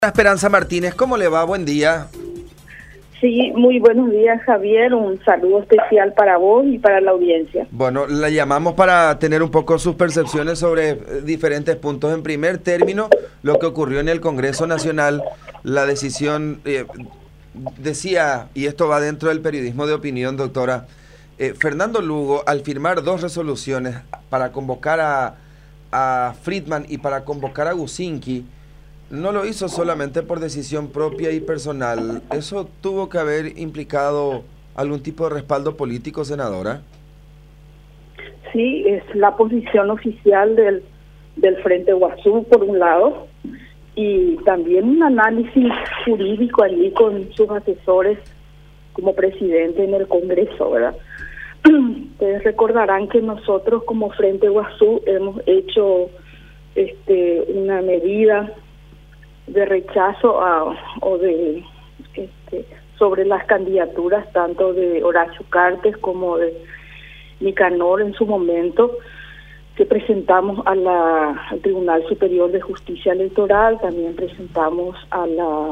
Esperanza Martínez, ¿cómo le va? Buen día. Sí, muy buenos días, Javier. Un saludo especial para vos y para la audiencia. Bueno, la llamamos para tener un poco sus percepciones sobre diferentes puntos. En primer término, lo que ocurrió en el Congreso Nacional, la decisión, decía, y esto va dentro del periodismo de opinión, doctora, Fernando Lugo, al firmar dos resoluciones para convocar a Friedman y para convocar a Gusinki, no lo hizo solamente por decisión propia y personal. ¿Eso tuvo que haber implicado algún tipo de respaldo político, senadora? Sí, es la posición oficial del Frente Guasú, por un lado, y también un análisis jurídico allí con sus asesores como presidente en el Congreso, ¿verdad? Ustedes recordarán que nosotros como Frente Guasú hemos hecho una medida de rechazo sobre las candidaturas tanto de Horacio Cartes como de Nicanor en su momento, que presentamos al Tribunal Superior de Justicia Electoral, también presentamos a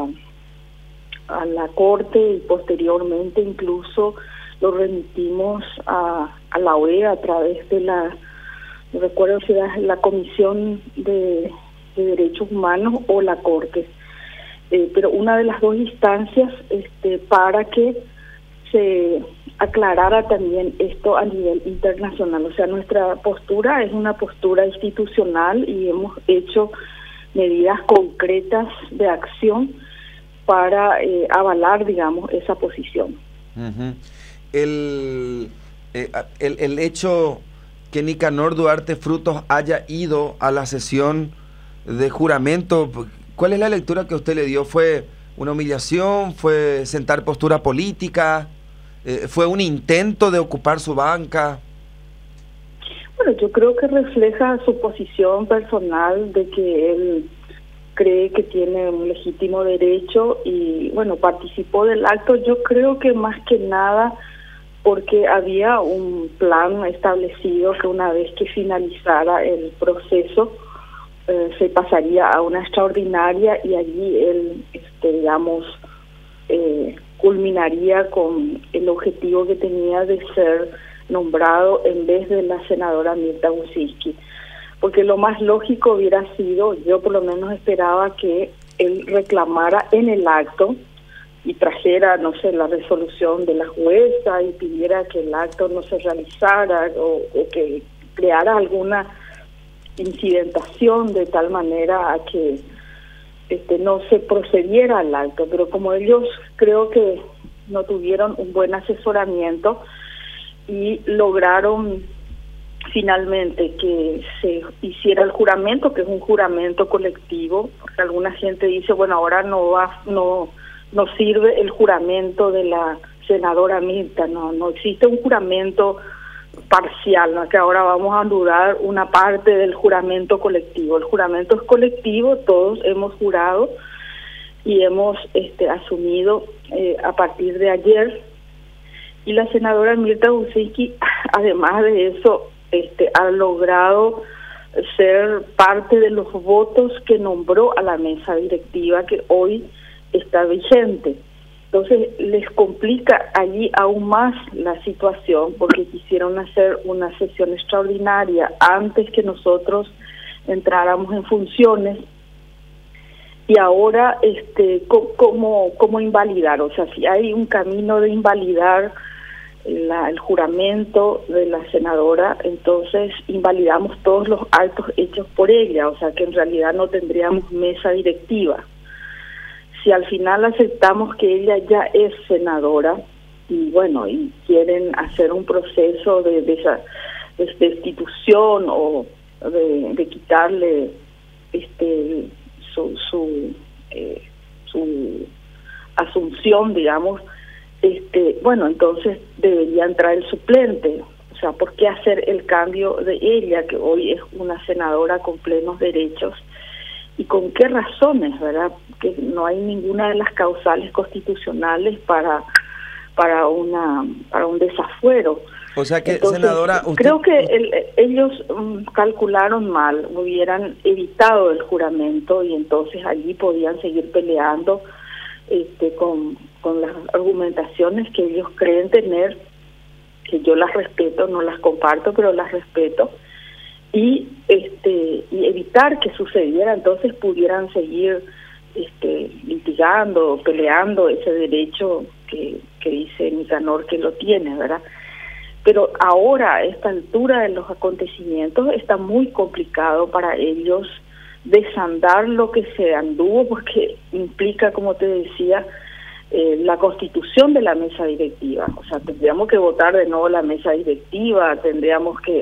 la Corte y posteriormente incluso lo remitimos a la OEA a través de no recuerdo si era la Comisión de Derechos Humanos o la Corte, pero una de las dos instancias para que se aclarara también esto a nivel internacional. O sea, nuestra postura es una postura institucional y hemos hecho medidas concretas de acción para avalar, digamos, esa posición. Uh-huh. El hecho que Nicanor Duarte Frutos haya ido a la sesión de juramento, ¿cuál es la lectura que usted le dio? ¿Fue una humillación? ¿Fue sentar postura política? ¿Fue un intento de ocupar su banca? Bueno, yo creo que refleja su posición personal de que él cree que tiene un legítimo derecho y, bueno, participó del acto. Yo creo que más que nada porque había un plan establecido que una vez que finalizara el proceso se pasaría a una extraordinaria y allí él, culminaría con el objetivo que tenía de ser nombrado en vez de la senadora Mirta Gusinki. Porque lo más lógico hubiera sido, yo por lo menos esperaba que él reclamara en el acto y trajera, no sé, la resolución de la jueza y pidiera que el acto no se realizara o que creara alguna incidentación de tal manera a que no se procediera al acto, pero como ellos creo que no tuvieron un buen asesoramiento y lograron finalmente que se hiciera el juramento, que es un juramento colectivo, porque alguna gente dice, bueno, ahora no sirve el juramento de la senadora Mirta, no existe un juramento parcial, ¿no? Que ahora vamos a anular una parte del juramento colectivo. El juramento es colectivo, todos hemos jurado y hemos asumido a partir de ayer, y la senadora Mirta Gusinki, además de eso, ha logrado ser parte de los votos que nombró a la mesa directiva que hoy está vigente. Entonces les complica allí aún más la situación porque quisieron hacer una sesión extraordinaria antes que nosotros entráramos en funciones y ahora ¿cómo invalidar? O sea, si hay un camino de invalidar el juramento de la senadora, entonces invalidamos todos los actos hechos por ella, o sea que en realidad no tendríamos mesa directiva. Si al final aceptamos que ella ya es senadora y bueno, y quieren hacer un proceso de destitución o de quitarle su asunción, digamos, bueno, entonces debería entrar el suplente. O sea, ¿por qué hacer el cambio de ella, que hoy es una senadora con plenos derechos? ¿Y con qué razones, verdad? Que no hay ninguna de las causales constitucionales para un desafuero. O sea que, Entonces, senadora, usted... creo que ellos calcularon mal, hubieran evitado el juramento y entonces allí podían seguir peleando con las argumentaciones que ellos creen tener, que yo las respeto, no las comparto, pero las respeto, y evitar que sucediera, entonces pudieran seguir litigando, peleando ese derecho que dice Nicanor que lo tiene, ¿verdad? Pero ahora, a esta altura de los acontecimientos, está muy complicado para ellos desandar lo que se anduvo, porque implica, como te decía, la constitución de la mesa directiva. O sea, tendríamos que votar de nuevo la mesa directiva, tendríamos que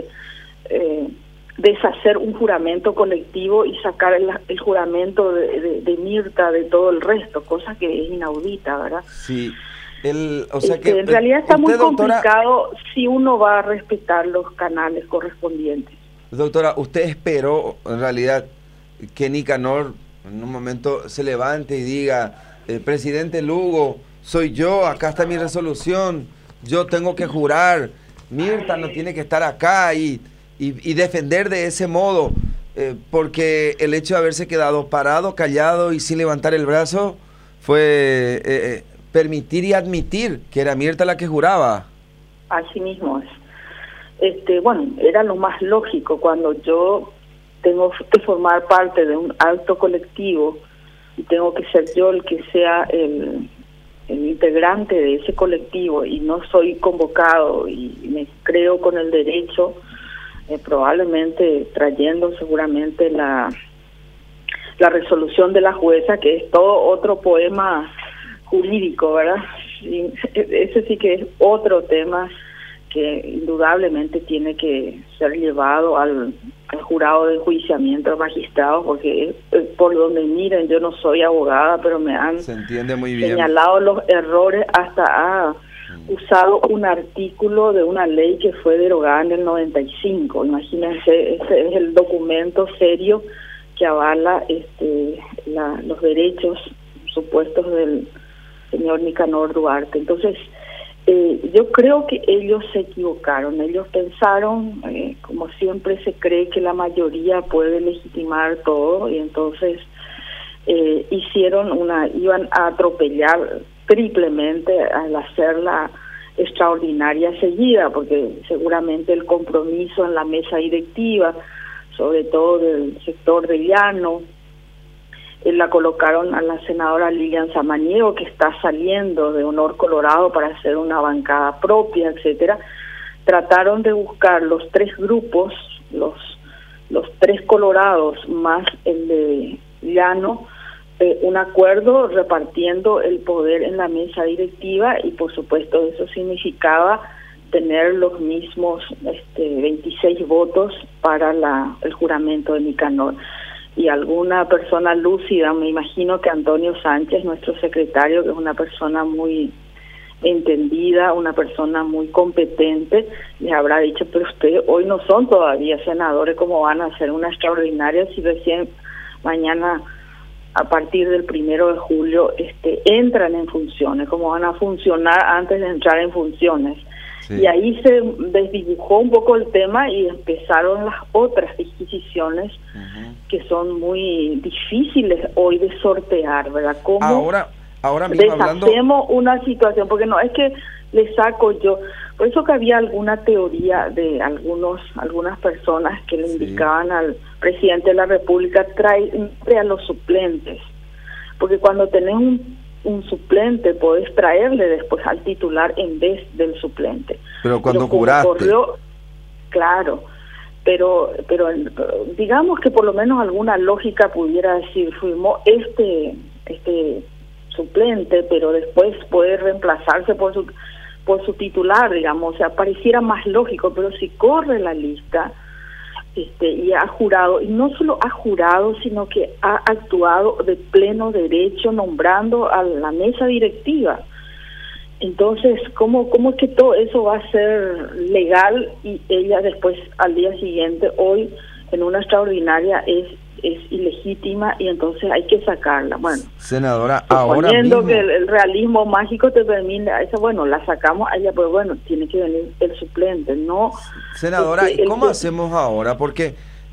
deshacer un juramento colectivo y sacar el juramento de Mirta de todo el resto, cosa que es inaudita, ¿verdad? Sí. O sea que en realidad está muy complicado, doctora, si uno va a respetar los canales correspondientes. Doctora, usted esperó en realidad que Nicanor en un momento se levante y diga, presidente Lugo, soy yo, acá está mi resolución, yo tengo que jurar, Mirta no tiene que estar acá y defender de ese modo, porque el hecho de haberse quedado parado, callado y sin levantar el brazo fue permitir y admitir que era Mirta la que juraba. Así mismo es. Bueno, era lo más lógico cuando yo tengo que formar parte de un acto colectivo y tengo que ser yo el que sea el integrante de ese colectivo y no soy convocado y me creo con el derecho, probablemente trayendo seguramente la resolución de la jueza, que es todo otro poema jurídico, ¿verdad? Y ese sí que es otro tema que indudablemente tiene que ser llevado al jurado de enjuiciamiento de magistrados, porque por donde miren, yo no soy abogada, pero me han señalado los errores, hasta ha usado un artículo de una ley que fue derogada en el 95. Imagínense, ese es el documento serio que avala los derechos supuestos del señor Nicanor Duarte. Entonces, yo creo que ellos se equivocaron. Ellos pensaron, como siempre se cree que la mayoría puede legitimar todo, y entonces iban a atropellar triplemente al hacer la extraordinaria seguida, porque seguramente el compromiso en la mesa directiva, sobre todo del sector de Llano, la colocaron a la senadora Lilian Samaniego, que está saliendo de Honor Colorado para hacer una bancada propia, etcétera. Trataron de buscar los tres grupos, los tres colorados más el de Llano, un acuerdo repartiendo el poder en la mesa directiva, y por supuesto eso significaba tener los mismos 26 votos para el juramento de Nicanor. Y alguna persona lúcida, me imagino que Antonio Sánchez, nuestro secretario, que es una persona muy entendida, una persona muy competente, les habrá dicho, pero ustedes hoy no son todavía senadores, ¿cómo van a hacer una extraordinaria si recién mañana, a partir del 1 de julio, entran en funciones? ¿Cómo van a funcionar antes de entrar en funciones? Sí. Y ahí se desdibujó un poco el tema y empezaron las otras disquisiciones que son muy difíciles hoy de sortear, ¿verdad? ¿Cómo ahora mismo deshacemos una situación? Porque no es que le saco yo. Por eso que había alguna teoría de algunas personas que le indicaban al presidente de la República, trae a los suplentes, porque cuando tenés un suplente podés traerle después al titular en vez del suplente. Pero cuando juraste. Claro, pero digamos que por lo menos alguna lógica pudiera decir, firmó este suplente, pero después puede reemplazarse por su titular, digamos. O sea, pareciera más lógico, pero si corre la lista y ha jurado, y no solo ha jurado, sino que ha actuado de pleno derecho nombrando a la mesa directiva. Entonces, ¿cómo es que todo eso va a ser legal y ella después al día siguiente, hoy en una extraordinaria, es es ilegítima y entonces hay que sacarla. Bueno, senadora, ahora suponiendo mismo que el realismo mágico te permite, esa, bueno, la sacamos allá, pero bueno, tiene que venir el suplente, ¿no? senadora, ¿y cómo hacemos ahora? Porque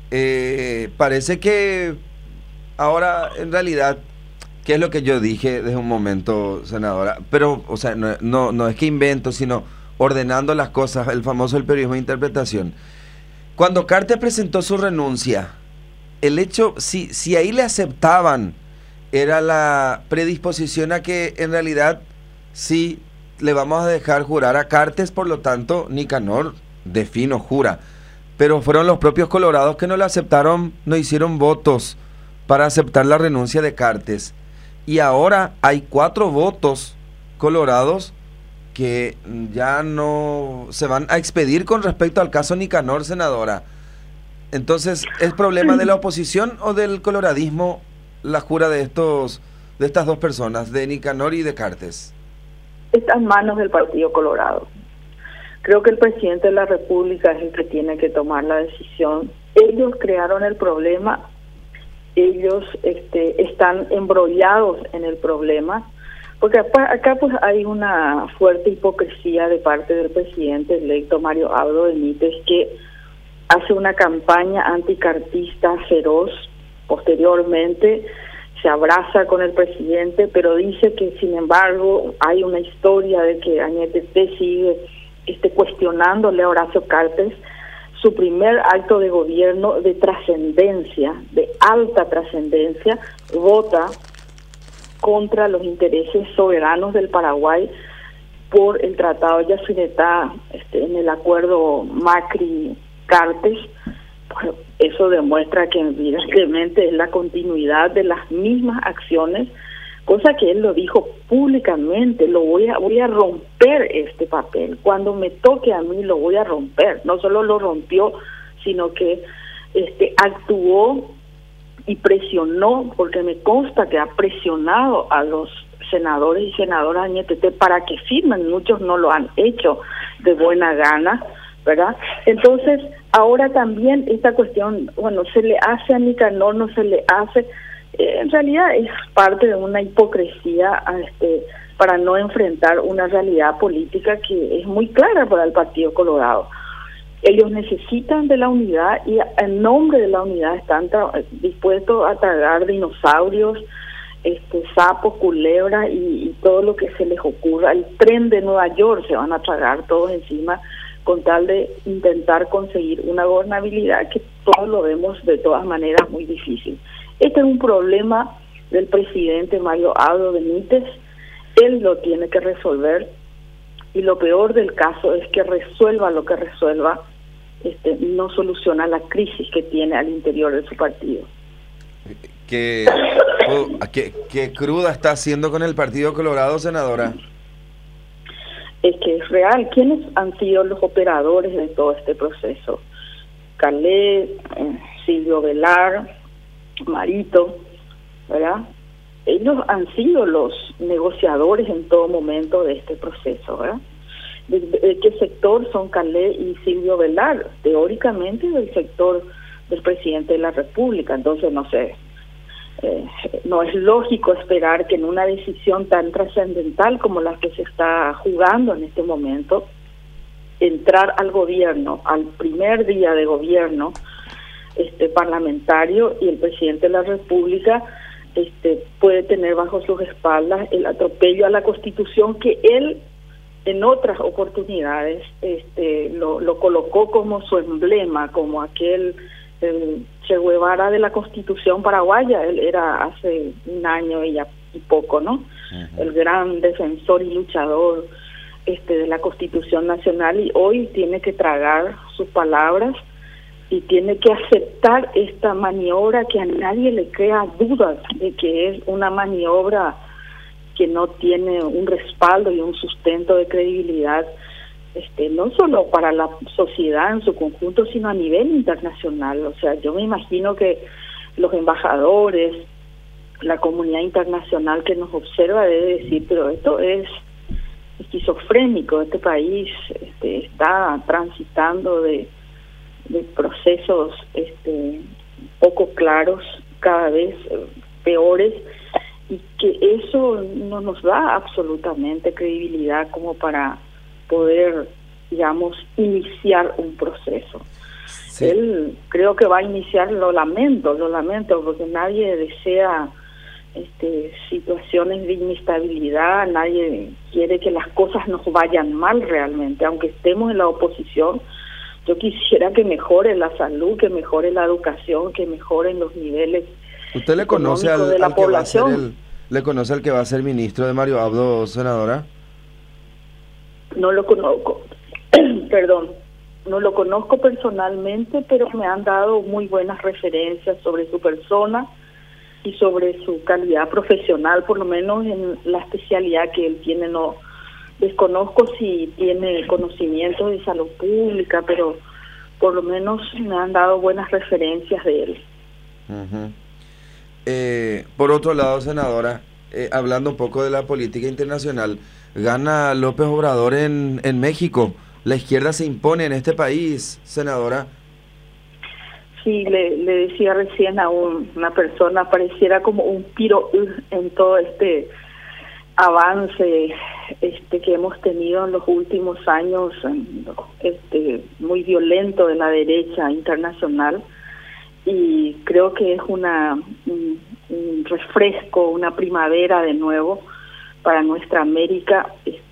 parece que ahora, en realidad, ¿qué es lo que yo dije desde un momento, senadora? Pero, o sea, no es que invento, sino ordenando las cosas, el famoso el periodismo de interpretación. Cuando Cartes presentó su renuncia, el hecho, si ahí le aceptaban, era la predisposición a que en realidad sí le vamos a dejar jurar a Cartes, por lo tanto, Nicanor de fino jura. Pero fueron los propios colorados que no le aceptaron, no hicieron votos para aceptar la renuncia de Cartes. Y ahora hay 4 votos colorados que ya no se van a expedir con respecto al caso Nicanor, senadora. Entonces, ¿es problema de la oposición o del coloradismo la jura de estas 2 personas, de Nicanor y de Cartes? Está en manos del Partido Colorado. Creo que el presidente de la República es el que tiene que tomar la decisión. Ellos crearon el problema, ellos están embrollados en el problema, porque acá pues hay una fuerte hipocresía de parte del presidente electo Mario Abdo Benítez, que hace una campaña anticartista feroz, posteriormente se abraza con el presidente, pero dice que sin embargo hay una historia de que Añetete sigue cuestionándole a Horacio Cartes su primer acto de gobierno de trascendencia, de alta trascendencia, vota contra los intereses soberanos del Paraguay por el Tratado de Yacyretá, en el acuerdo Macri-Cartes. Pues eso demuestra que evidentemente es la continuidad de las mismas acciones, cosa que él lo dijo públicamente: lo voy a romper este papel, cuando me toque a mí lo voy a romper. No solo lo rompió, sino que actuó y presionó, porque me consta que ha presionado a los senadores y senadoras Añetete para que firmen. Muchos no lo han hecho de buena gana, ¿verdad? Entonces, ahora también esta cuestión, bueno, se le hace a Nicanor, no se le hace, en realidad es parte de una hipocresía para no enfrentar una realidad política que es muy clara para el Partido Colorado. Ellos necesitan de la unidad y en nombre de la unidad están dispuestos a tragar dinosaurios, sapos, culebras y todo lo que se les ocurra. El tren de Nueva York se van a tragar todos encima con tal de intentar conseguir una gobernabilidad que todos lo vemos de todas maneras muy difícil. Este es un problema del presidente Mario Abdo Benítez. Él lo tiene que resolver, y lo peor del caso es que resuelva lo que resuelva, no soluciona la crisis que tiene al interior de su partido. ¿Qué cruda está haciendo con el Partido Colorado, senadora? Es que es real. ¿Quiénes han sido los operadores de todo este proceso? Calé, Silvio Velar, Marito, ¿verdad? Ellos han sido los negociadores en todo momento de este proceso, ¿verdad? ¿De qué sector son Calé y Silvio Velar? Teóricamente del sector del presidente de la República. Entonces, no sé, no es lógico esperar que en una decisión tan trascendental como la que se está jugando en este momento, entrar al gobierno, al primer día de gobierno parlamentario, y el presidente de la República puede tener bajo sus espaldas el atropello a la Constitución, que él en otras oportunidades lo colocó como su emblema, como aquel Che Guevara de la Constitución paraguaya. Él era hace un año y poco, ¿no? Uh-huh. El gran defensor y luchador de la Constitución Nacional, y hoy tiene que tragar sus palabras y tiene que aceptar esta maniobra que a nadie le crea dudas de que es una maniobra que no tiene un respaldo y un sustento de credibilidad, no solo para la sociedad en su conjunto, sino a nivel internacional. O sea, yo me imagino que los embajadores, la comunidad internacional que nos observa debe decir, pero esto es esquizofrénico, este país está transitando de procesos poco claros, cada vez peores, y que eso no nos da absolutamente credibilidad como para poder, digamos, iniciar un proceso. Sí. Él creo que va a iniciar, lo lamento, porque nadie desea situaciones de inestabilidad, nadie quiere que las cosas nos vayan mal realmente, aunque estemos en la oposición. Yo quisiera que mejore la salud, que mejore la educación, que mejoren los niveles. ¿Usted le conoce al que va a ser le conoce al que va a ser ministro de Mario Abdo, senadora? No lo conozco, perdón, no lo conozco personalmente, pero me han dado muy buenas referencias sobre su persona y sobre su calidad profesional, por lo menos en la especialidad que él tiene. No desconozco si tiene conocimientos de salud pública, pero por lo menos me han dado buenas referencias de él. Por otro lado, senadora, hablando un poco de la política internacional, gana López Obrador en México. La izquierda se impone en este país, senadora. Sí, le decía recién a una persona, pareciera como un tiro en todo este avance que hemos tenido en los últimos años, muy violento de la derecha internacional, y creo que es un refresco, una primavera de nuevo para nuestra América,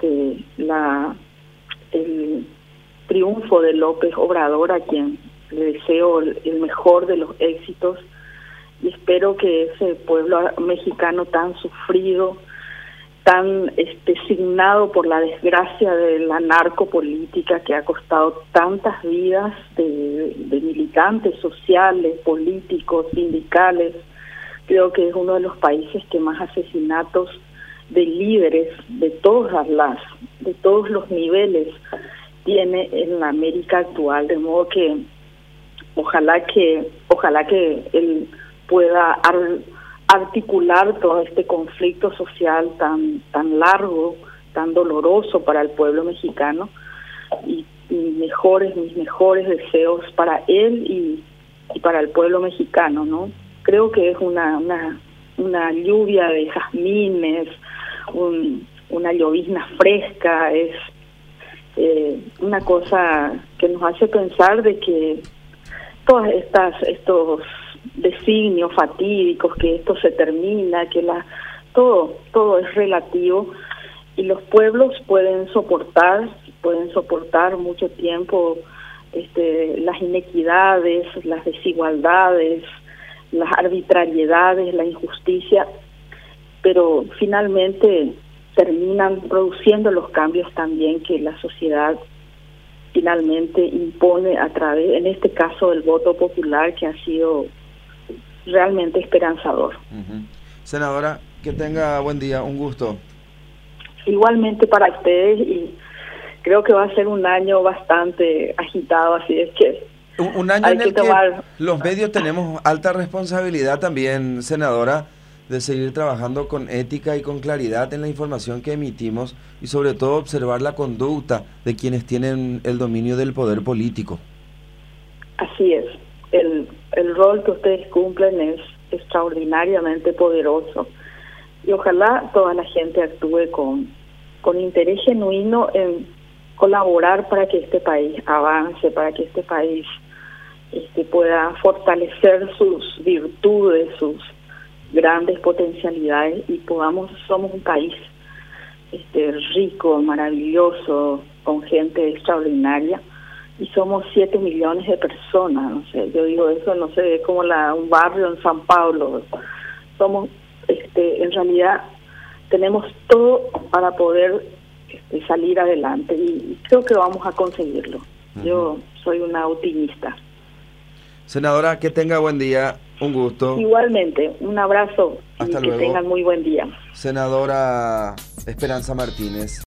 el triunfo de López Obrador, a quien le deseo el mejor de los éxitos, y espero que ese pueblo mexicano tan sufrido, tan signado por la desgracia de la narcopolítica que ha costado tantas vidas de militantes sociales, políticos, sindicales. Creo que es uno de los países que más asesinatos de líderes de todos los niveles tiene en la América actual, de modo que ojalá que él pueda articular todo este conflicto social tan largo, tan doloroso para el pueblo mexicano, y mis mejores deseos para él y para el pueblo mexicano, ¿no? Creo que es una lluvia de jazmines, una llovizna fresca, es una cosa que nos hace pensar de que todas estos designios fatídicos, que esto se termina, que todo es relativo, y los pueblos pueden soportar mucho tiempo las inequidades, las desigualdades, las arbitrariedades, la injusticia, pero finalmente terminan produciendo los cambios también que la sociedad finalmente impone a través, en este caso, del voto popular, que ha sido realmente esperanzador. Senadora, que tenga buen día, un gusto. Igualmente para ustedes, y creo que va a ser un año bastante agitado, así es que un año en el que los medios tenemos alta responsabilidad también, senadora, de seguir trabajando con ética y con claridad en la información que emitimos, y sobre todo observar la conducta de quienes tienen el dominio del poder político. Así es, el rol que ustedes cumplen es extraordinariamente poderoso, y ojalá toda la gente actúe con interés genuino en colaborar para que este país avance, para que este país pueda fortalecer sus virtudes, sus grandes potencialidades, y somos un país rico, maravilloso, con gente extraordinaria, y somos 7 millones de personas, no sé, yo digo eso, no sé, como un barrio en San Pablo. Somos, en realidad, tenemos todo para poder salir adelante, y creo que vamos a conseguirlo. Yo soy una optimista. Senadora, que tenga buen día, un gusto. Igualmente, un abrazo. Hasta y luego. Que tengan muy buen día. Senadora Esperanza Martínez.